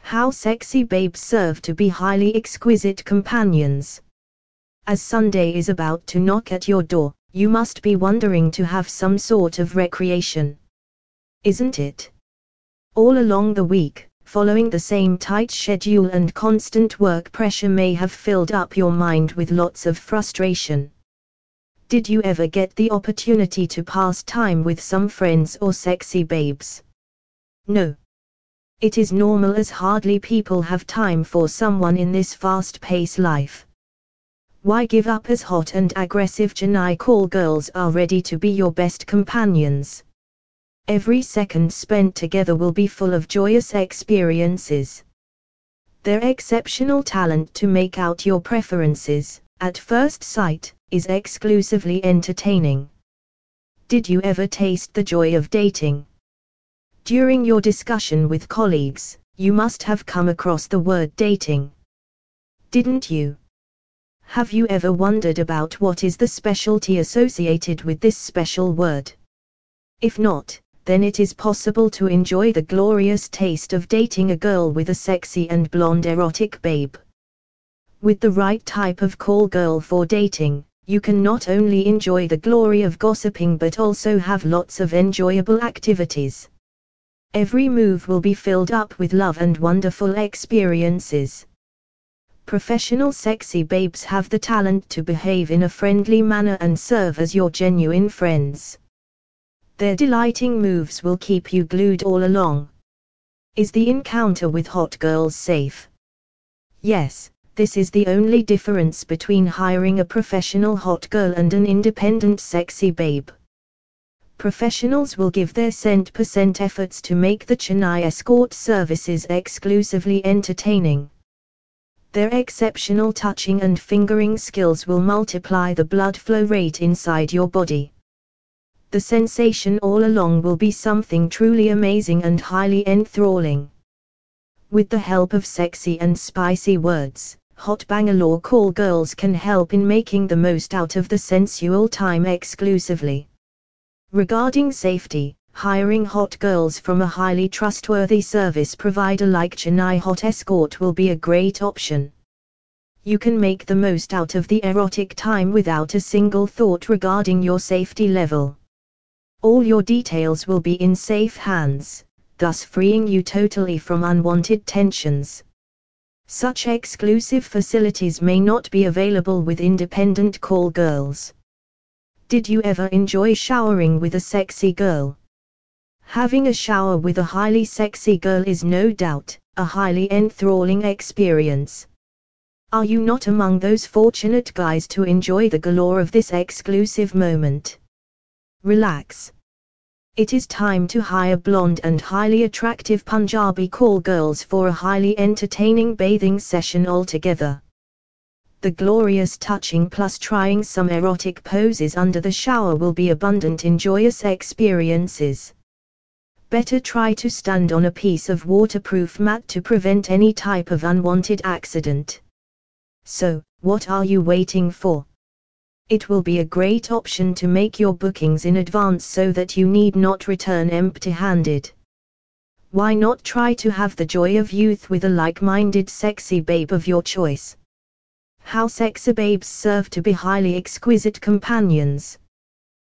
How sexy babes serve to be highly exquisite companions. As Sunday is about to knock at your door, you must be wondering to have some sort of recreation. Isn't it? All along the week, following the same tight schedule and constant work pressure may have filled up your mind with lots of frustration. Did you ever get the opportunity to pass time with some friends or sexy babes? No. It is normal, as hardly people have time for someone in this fast-paced life. Why give up as hot and aggressive Chennai call girls are ready to be your best companions? Every second spent together will be full of joyous experiences. Their exceptional talent to make out your preferences, at first sight, is exclusively entertaining. Did you ever taste the joy of dating? During your discussion with colleagues, you must have come across the word dating. Didn't you? Have you ever wondered about what is the specialty associated with this special word? If not, then it is possible to enjoy the glorious taste of dating a girl with a sexy and blonde erotic babe. With the right type of call girl for dating, you can not only enjoy the glory of gossiping but also have lots of enjoyable activities. Every move will be filled up with love and wonderful experiences. Professional sexy babes have the talent to behave in a friendly manner and serve as your genuine friends. Their delighting moves will keep you glued all along. Is the encounter with hot girls safe? Yes, this is the only difference between hiring a professional hot girl and an independent sexy babe. Professionals will give their cent% efforts to make the Chennai escort services exclusively entertaining. Their exceptional touching and fingering skills will multiply the blood flow rate inside your body. The sensation all along will be something truly amazing and highly enthralling. With the help of sexy and spicy words, hot Bangalore call girls can help in making the most out of the sensual time exclusively. Regarding safety, hiring hot girls from a highly trustworthy service provider like Chennai Hot Escort will be a great option. You can make the most out of the erotic time without a single thought regarding your safety level. All your details will be in safe hands, thus freeing you totally from unwanted tensions. Such exclusive facilities may not be available with independent call girls. Did you ever enjoy showering with a sexy girl? Having a shower with a highly sexy girl is no doubt a highly enthralling experience. Are you not among those fortunate guys to enjoy the galore of this exclusive moment? Relax. It is time to hire blonde and highly attractive Punjabi call girls for a highly entertaining bathing session altogether. The glorious touching plus trying some erotic poses under the shower will be abundant in joyous experiences. Better try to stand on a piece of waterproof mat to prevent any type of unwanted accident. So, what are you waiting for? It will be a great option to make your bookings in advance so that you need not return empty-handed. Why not try to have the joy of youth with a like-minded sexy babe of your choice? How sexy babes serve to be highly exquisite companions.